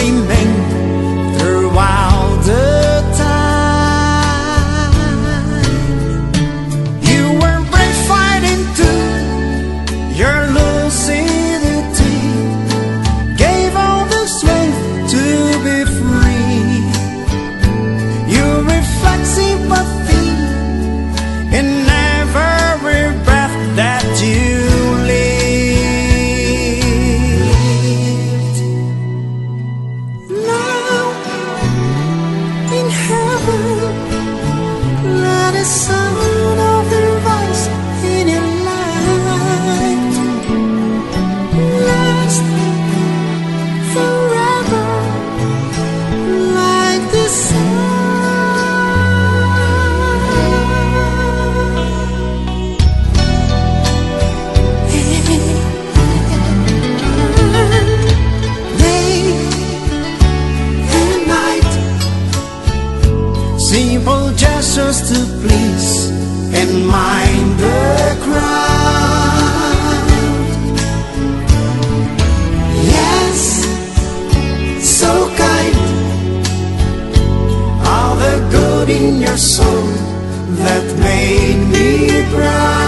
remain throughout the time. You were brave fighting too, your lucidity gave all the strength to be free. You reflect sympathy in every breath that you lived. Now in heaven, let the sound of the voice in your light last forever, like the sun. Simple gestures to please and mind the crowd. Yes, so kind. All the good in your soul that made me proud.